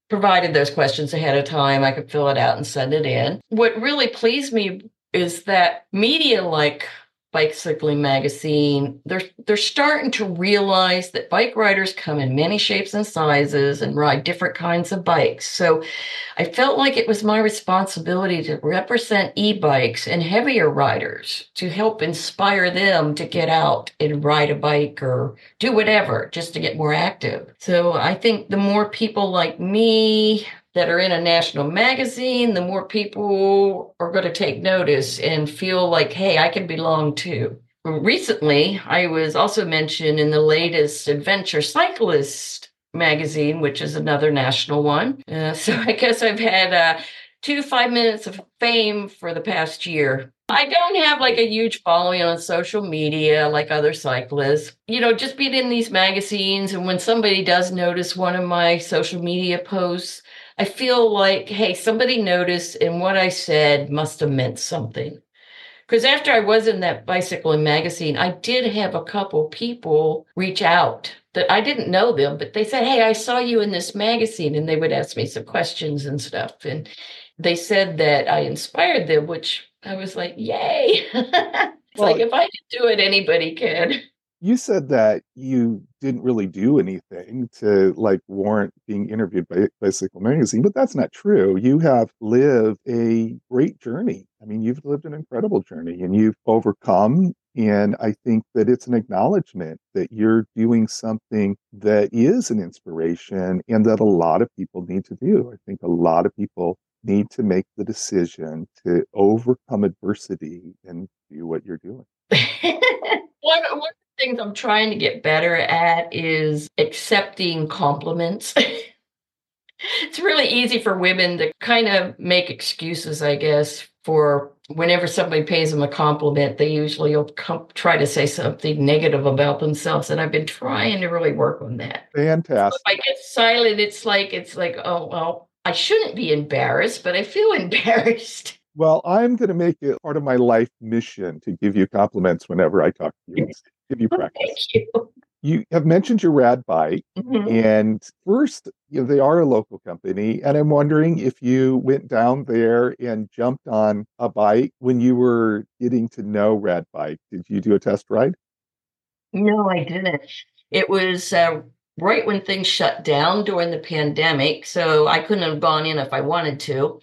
provided those questions ahead of time. I could fill it out and send it in. What really pleased me is that media like Bicycling Magazine, they're starting to realize that bike riders come in many shapes and sizes and ride different kinds of bikes. So I felt like it was my responsibility to represent e-bikes and heavier riders to help inspire them to get out and ride a bike or do whatever just to get more active. So I think the more people like me that are in a national magazine, the more people are going to take notice and feel like, hey, I can belong too. Recently, I was also mentioned in the latest Adventure Cyclist magazine, which is another national one. So I guess I've had 5 minutes of fame for the past year. I don't have like a huge following on social media like other cyclists. Just being in these magazines, and when somebody does notice one of my social media posts, I feel like, hey, somebody noticed and what I said must have meant something. Because after I was in that Bicycling Magazine, I did have a couple people reach out that I didn't know them, but they said, hey, I saw you in this magazine, and they would ask me some questions and stuff. And they said that I inspired them, which I was like, yay. It's like, if I can do it, anybody can. You said that you didn't really do anything to like warrant being interviewed by Bicycle Magazine, but that's not true. You have lived a great journey. I mean, you've lived an incredible journey and you've overcome. And I think that it's an acknowledgement that you're doing something that is an inspiration and that a lot of people need to do. I think a lot of people need to make the decision to overcome adversity and do what you're doing. One of the things I'm trying to get better at is accepting compliments. It's really easy for women to kind of make excuses, I guess, for whenever somebody pays them a compliment, they usually will try to say something negative about themselves. And I've been trying to really work on that. Fantastic. So if I get silent, it's like, oh, well, I shouldn't be embarrassed, but I feel embarrassed. Well, I'm going to make it part of my life mission to give you compliments whenever I talk to you. Give you practice. Thank you. You have mentioned your rad bike, and first, they are a local company, and I'm wondering if you went down there and jumped on a bike when you were getting to know rad bike. Did you do a test ride? No, I didn't. It was right when things shut down during the pandemic, so I couldn't have gone in if I wanted to.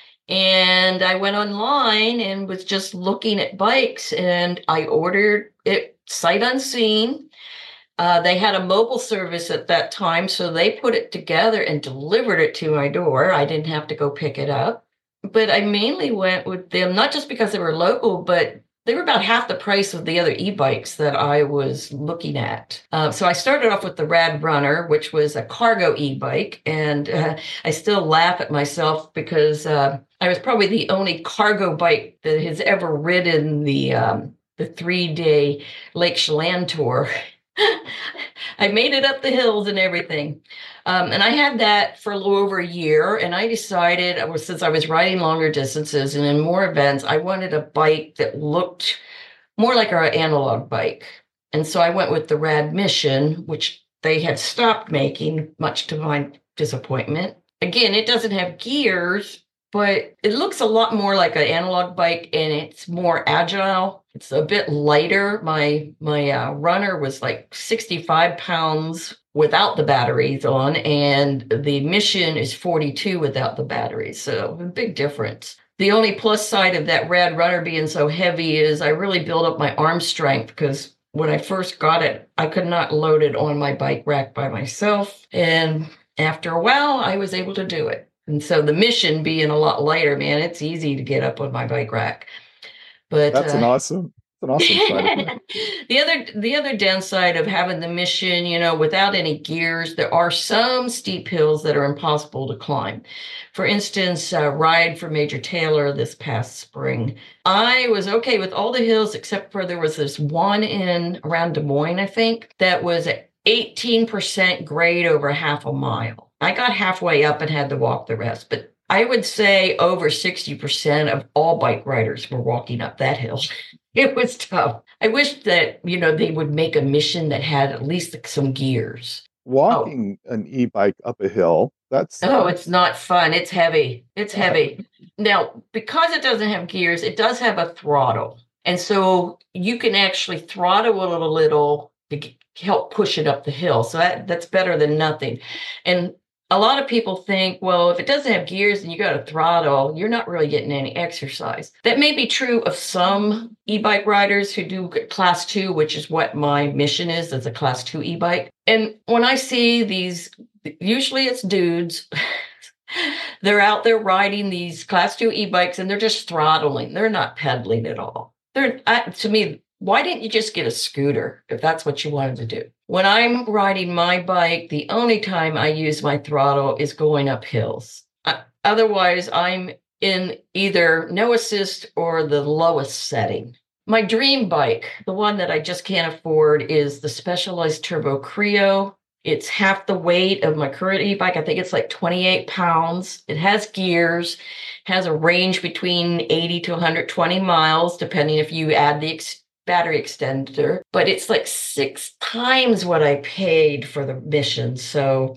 And I went online and was just looking at bikes, and I ordered it sight unseen. They had a mobile service at that time, so they put it together and delivered it to my door. I didn't have to go pick it up. But I mainly went with them, not just because they were local, but they were about half the price of the other e-bikes that I was looking at. So I started off with the Rad Runner, which was a cargo e-bike. And I still laugh at myself because I was probably the only cargo bike that has ever ridden the 3-day Lake Chelan tour. I made it up the hills and everything. And I had that for a little over a year. And I decided, since I was riding longer distances and in more events, I wanted a bike that looked more like our analog bike. And so I went with the Rad Mission, which they had stopped making, much to my disappointment. Again, it doesn't have gears, but it looks a lot more like an analog bike, and it's more agile. It's a bit lighter. My runner was like 65 pounds without the batteries on, and the Mission is 42 without the batteries. So a big difference. The only plus side of that Rad Runner being so heavy is I really built up my arm strength, because when I first got it, I could not load it on my bike rack by myself. And after a while, I was able to do it. And so the Mission being a lot lighter, man, it's easy to get up on my bike rack. But that's an awesome side. The other downside of having the Mission, without any gears, there are some steep hills that are impossible to climb. For instance, ride for Major Taylor this past spring. I was okay with all the hills except for there was this one in around Des Moines, I think, that was 18% grade over half a mile. I got halfway up and had to walk the rest, but I would say over 60% of all bike riders were walking up that hill. It was tough. I wish that, they would make a Mission that had at least some gears. walking an e-bike up a hill, it's not fun. It's heavy. It's heavy. Now, because it doesn't have gears, it does have a throttle. And so you can actually throttle it a little to help push it up the hill. So that's better than nothing. And a lot of people think, well, if it doesn't have gears and you got a throttle, you're not really getting any exercise. That may be true of some e-bike riders who do class 2, which is what my mission is as a class 2 e-bike. And when I see these, usually it's dudes, they're out there riding these class 2 e-bikes and they're just throttling. They're not pedaling at all. To me, why didn't you just get a scooter if that's what you wanted to do? When I'm riding my bike, the only time I use my throttle is going up hills. Otherwise, I'm in either no assist or the lowest setting. My dream bike, the one that I just can't afford, is the Specialized Turbo Creo. It's half the weight of my current e-bike. I think it's like 28 pounds. It has gears, has a range between 80 to 120 miles, depending if you add the battery extender, but it's like 6 times what I paid for the mission. So,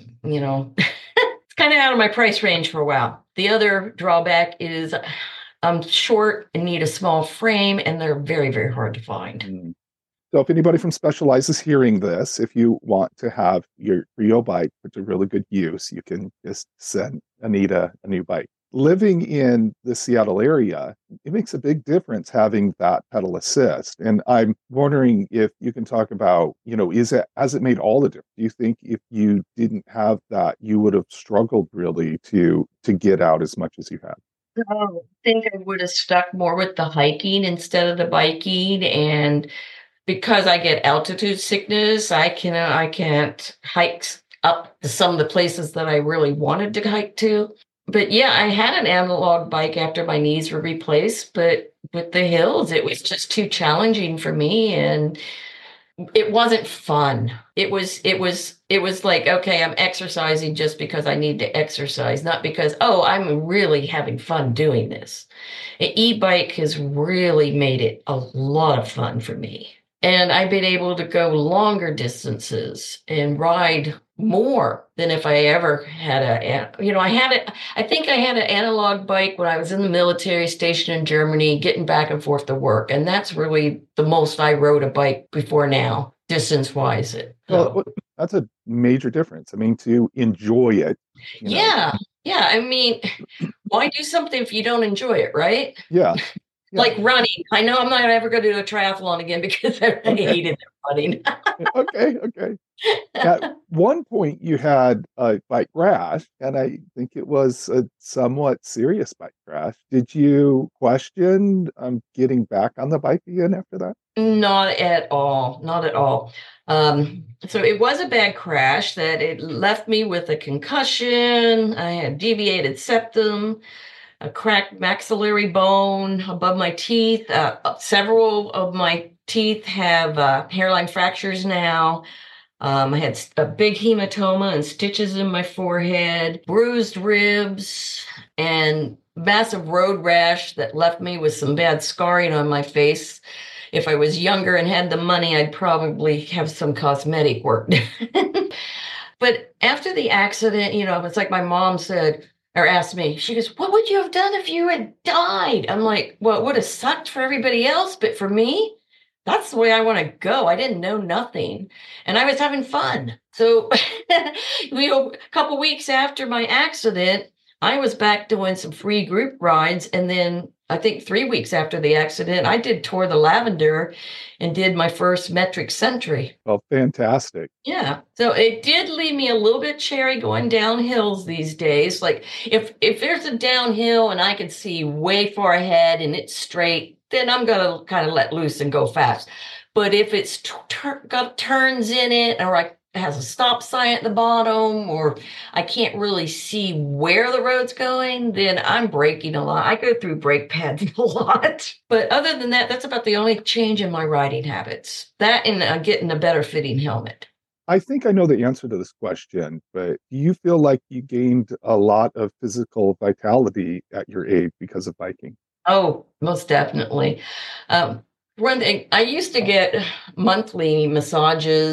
it's kind of out of my price range for a while. The other drawback is I'm short and need a small frame, and they're very, very hard to find. So if anybody from Specialized is hearing this, if you want to have your Creo bike put to really good use, you can just send Anita a new bike. Living in the Seattle area, it makes a big difference having that pedal assist. And I'm wondering if you can talk about, has it made all the difference? Do you think if you didn't have that, you would have struggled really to get out as much as you have? I think I would have stuck more with the hiking instead of the biking. And because I get altitude sickness, I can't hike up to some of the places that I really wanted to hike to. But yeah, I had an analog bike after my knees were replaced, but with the hills, it was just too challenging for me, and it wasn't fun. It was like, okay, I'm exercising just because I need to exercise, not because, I'm really having fun doing this. An e-bike has really made it a lot of fun for me. And I've been able to go longer distances and ride more than if I ever had I think I had an analog bike when I was in the military station in Germany, getting back and forth to work. And that's really the most I rode a bike before now, distance wise. Well, that's a major difference. I mean, to enjoy it. Yeah. I mean, why do something if you don't enjoy it, right? Yeah. Like running. I know I'm not ever going to do a triathlon again because I hated running. Okay. At one point, you had a bike crash, and I think it was a somewhat serious bike crash. Did you question getting back on the bike again after that? Not at all. Not at all. So it was a bad crash that it left me with a concussion. I had deviated septum, a cracked maxillary bone above my teeth. Several of my teeth have hairline fractures now. I had a big hematoma and stitches in my forehead, bruised ribs, and massive road rash that left me with some bad scarring on my face. If I was younger and had the money, I'd probably have some cosmetic work. But after the accident, it's like my mom said, or asked me, she goes, "What would you have done if you had died?" I'm like, well, it would have sucked for everybody else, but for me, that's the way I want to go. I didn't know nothing, and I was having fun. So a couple weeks after my accident, I was back doing some free group rides. And then I think 3 weeks after the accident, I did Tour de Lavender and did my first metric century. Well, fantastic. Yeah. So it did leave me a little bit cherry going down hills these days. Like if there's a downhill and I can see way far ahead and it's straight, then I'm going to kind of let loose and go fast. But if it's got turns in it, or it has a stop sign at the bottom, or I can't really see where the road's going, then I'm braking a lot. I go through brake pads a lot. But other than that, that's about the only change in my riding habits. That and getting a better fitting helmet. I think I know the answer to this question, but do you feel like you gained a lot of physical vitality at your age because of biking? Oh, most definitely. One thing, I used to get monthly massages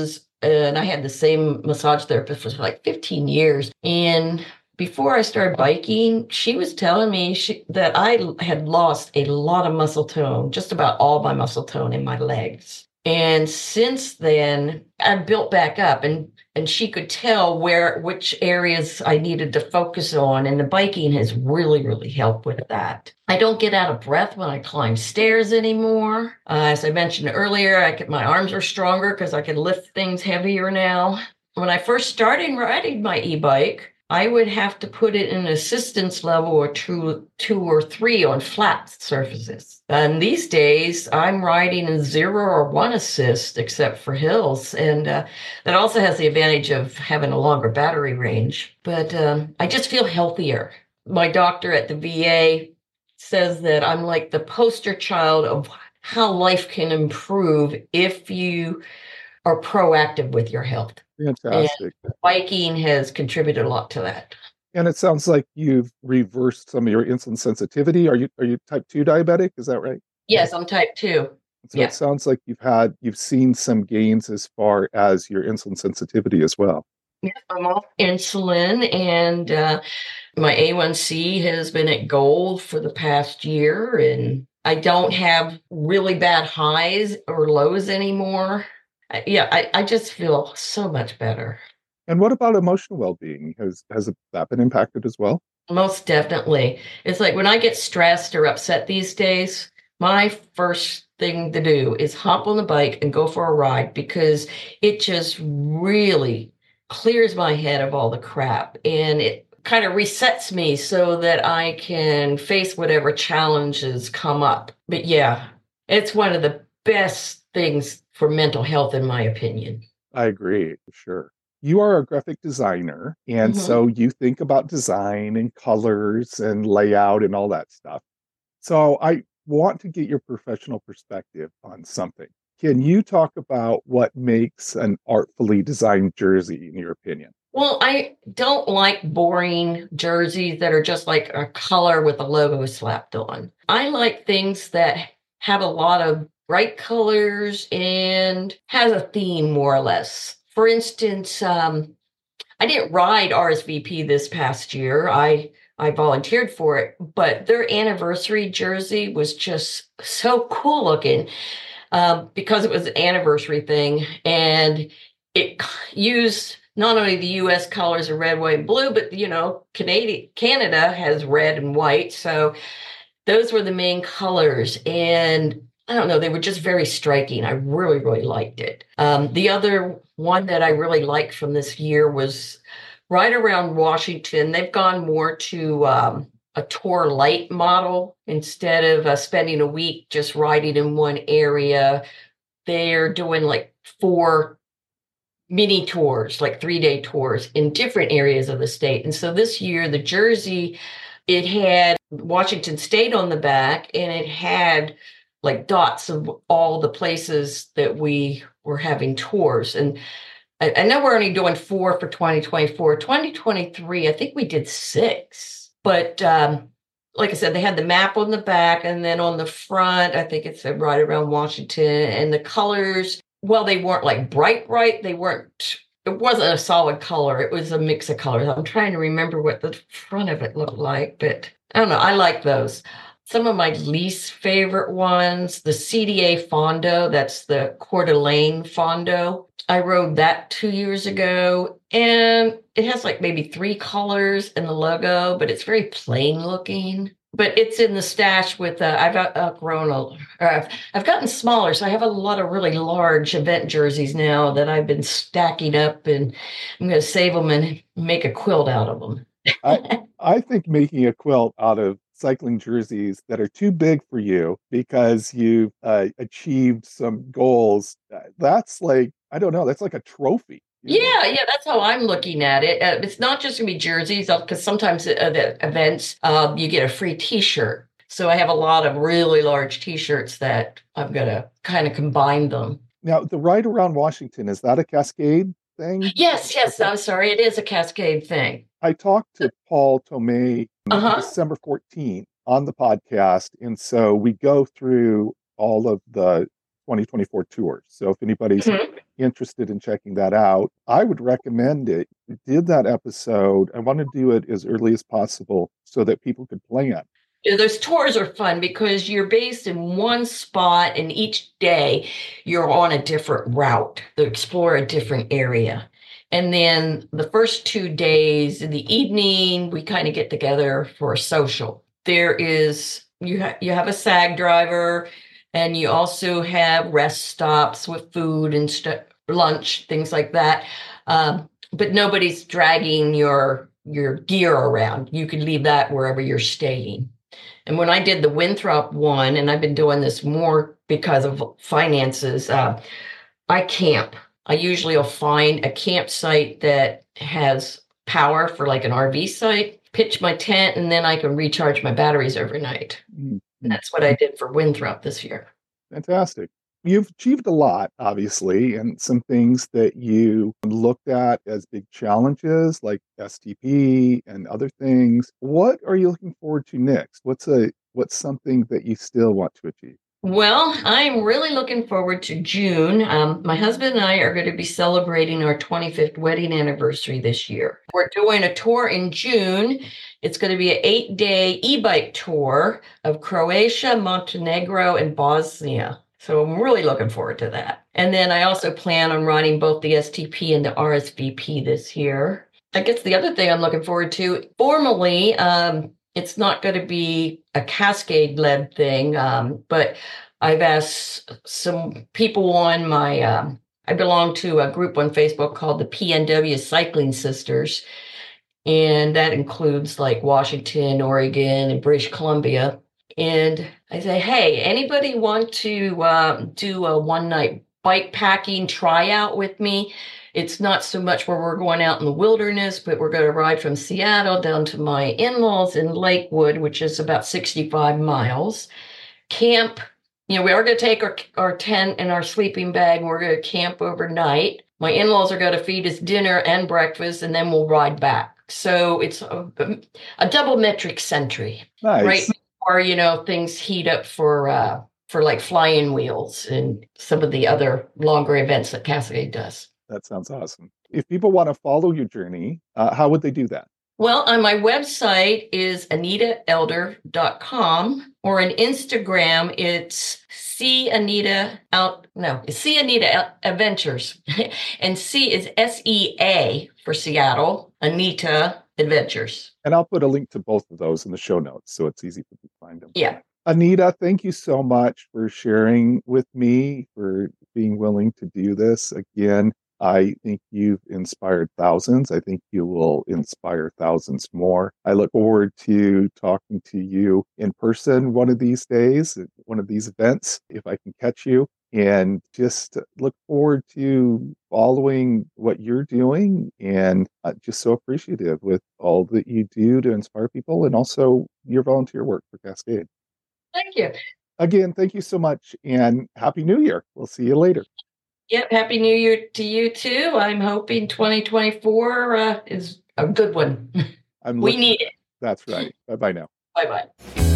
and I had the same massage therapist for like 15 years. And before I started biking, she was telling me that I had lost a lot of muscle tone, just about all my muscle tone in my legs. And since then, I've built back up, and she could tell which areas I needed to focus on. And the biking has really, really helped with that. I don't get out of breath when I climb stairs anymore. As I mentioned earlier, my arms are stronger because I can lift things heavier now. When I first started riding my e-bike, I would have to put it in assistance level or two or three on flat surfaces. And these days, I'm riding in 0 or 1 assist, except for hills. And that also has the advantage of having a longer battery range. But I just feel healthier. My doctor at the VA says that I'm like the poster child of how life can improve if you are proactive with your health. Fantastic. And biking has contributed a lot to that. And it sounds like you've reversed some of your insulin sensitivity. Are you type 2 diabetic? Is that right? Yes, I'm type 2. So It sounds like you've seen some gains as far as your insulin sensitivity as well. Yes, I'm off insulin, and my A1C has been at gold for the past year, and I don't have really bad highs or lows anymore. I just feel so much better. And what about emotional well-being? Has that been impacted as well? Most definitely. It's like when I get stressed or upset these days, my first thing to do is hop on the bike and go for a ride, because it just really clears my head of all the crap, and it kind of resets me so that I can face whatever challenges come up. But yeah, it's one of the best things for mental health, in my opinion. I agree, for sure. You are a graphic designer, and so you think about design and colors and layout and all that stuff. So I want to get your professional perspective on something. Can you talk about what makes an artfully designed jersey, in your opinion? Well, I don't like boring jerseys that are just like a color with a logo slapped on. I like things that have a lot of bright colors and has a theme, more or less. For instance, I didn't ride RSVP this past year. I volunteered for it, but their anniversary jersey was just so cool looking, because it was an anniversary thing, and it used not only the U.S. colors of red, white, and blue, but Canada has red and white, so those were the main colors. And I don't know, they were just very striking. I really, really liked it. The other one that I really liked from this year was right around Washington. They've gone more to a tour light model instead of spending a week just riding in one area. They're doing like 4 mini tours, like 3-day tours in different areas of the state. And so this year, the jersey, it had Washington State on the back, and it had like dots of all the places that we were having tours. And I know we're only doing 4 for 2024. 2023, I think we did 6. But like I said, they had the map on the back, and then on the front, I think it said right around Washington. And the colors, well, they weren't like bright, it wasn't a solid color. It was a mix of colors. I'm trying to remember what the front of it looked like, but I don't know. I like those. Some of my least favorite ones, the CDA Fondo, that's the Coeur d'Alene Fondo. I rode that 2 years ago, and it has like maybe 3 colors in the logo, but it's very plain looking. But it's in the stash with, I've outgrown, I've gotten smaller, so I have a lot of really large event jerseys now that I've been stacking up, and I'm going to save them and make a quilt out of them. I think making a quilt out of cycling jerseys that are too big for you because you've achieved some goals, that's like, I don't know, that's like a trophy. Yeah, that's how I'm looking at it. It's not just going to be jerseys, because sometimes at the events, you get a free T-shirt. So I have a lot of really large T-shirts that I'm going to kind of combine them. Now, the ride around Washington, is that a Cascade thing? Yes. Okay. I'm sorry. It is a Cascade thing. I talked to Paul Tomei December 14th on the podcast. And so we go through all of the 2024 tours. So if anybody's interested in checking that out, I would recommend it. We did that episode. I want to do it as early as possible so that people could plan. Yeah, those tours are fun because you're based in one spot, and each day you're on a different route to explore a different area. And then the first 2 days in the evening, we kind of get together for a social. There is, you have a SAG driver, and you also have rest stops with food and lunch, things like that. But nobody's dragging your gear around. You can leave that wherever you're staying. And when I did the Winthrop one, and I've been doing this more because of finances, I camp. I usually will find a campsite that has power for like an RV site, pitch my tent, and then I can recharge my batteries overnight. And that's what I did for Winthrop this year. Fantastic. You've achieved a lot, obviously, and some things that you looked at as big challenges like STP and other things. What are you looking forward to next? What's something that you still want to achieve? Well, I'm really looking forward to June. My husband and I are going to be celebrating our 25th wedding anniversary this year. We're doing a tour in June. It's going to be an 8-day e-bike tour of Croatia, Montenegro, and Bosnia. So I'm really looking forward to that. And then I also plan on riding both the STP and the RSVP this year. I guess the other thing I'm looking forward to, formally, it's not going to be a Cascade-led thing, but I've asked some people on my, I belong to a group on Facebook called the PNW Cycling Sisters, and that includes like Washington, Oregon, and British Columbia. And I say, hey, anybody want to do a one-night bike packing tryout with me? It's not so much where we're going out in the wilderness, but we're going to ride from Seattle down to my in-laws in Lakewood, which is about 65 miles. Camp, we are going to take our tent and our sleeping bag, and we're going to camp overnight. My in-laws are going to feed us dinner and breakfast, and then we'll ride back. So it's a double metric century. Nice. Right? Or, things heat up for like fly-in wheels and some of the other longer events that Cascade does. That sounds awesome. If people want to follow your journey, how would they do that? Well, on my website is anitaelder.com, or on Instagram, it's See Anita Adventures. And C is SEA for Seattle, Anita Adventures. And I'll put a link to both of those in the show notes, so it's easy for people to find them. Yeah. Anita, thank you so much for sharing with me, for being willing to do this. Again, I think you've inspired thousands. I think you will inspire thousands more. I look forward to talking to you in person one of these days, one of these events, if I can catch you. And just look forward to following what you're doing, and just so appreciative with all that you do to inspire people, and also your volunteer work for Cascade. Thank you. Again, thank you so much, and Happy New Year. We'll see you later. Yep. Happy New Year to you too. I'm hoping 2024 is a good one. We need it. That's right. Bye-bye now. Bye-bye.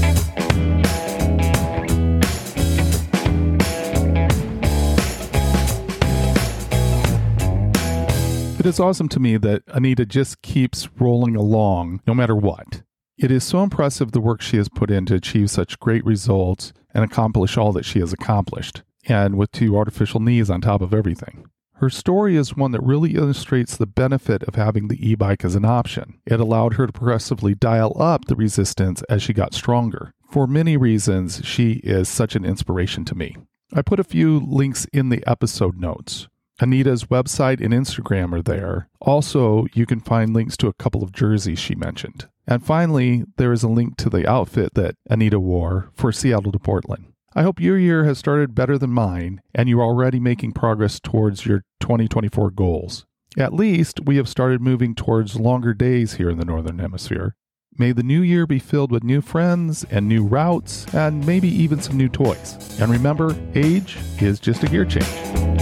It is awesome to me that Anita just keeps rolling along no matter what. It is so impressive the work she has put in to achieve such great results and accomplish all that she has accomplished, and with 2 artificial knees on top of everything. Her story is one that really illustrates the benefit of having the e-bike as an option. It allowed her to progressively dial up the resistance as she got stronger. For many reasons, she is such an inspiration to me. I put a few links in the episode notes. Anita's website and Instagram are there. Also, you can find links to a couple of jerseys she mentioned. And finally, there is a link to the outfit that Anita wore for Seattle to Portland. I hope your year has started better than mine, and you're already making progress towards your 2024 goals. At least, we have started moving towards longer days here in the Northern Hemisphere. May the new year be filled with new friends and new routes, and maybe even some new toys. And remember, age is just a gear change.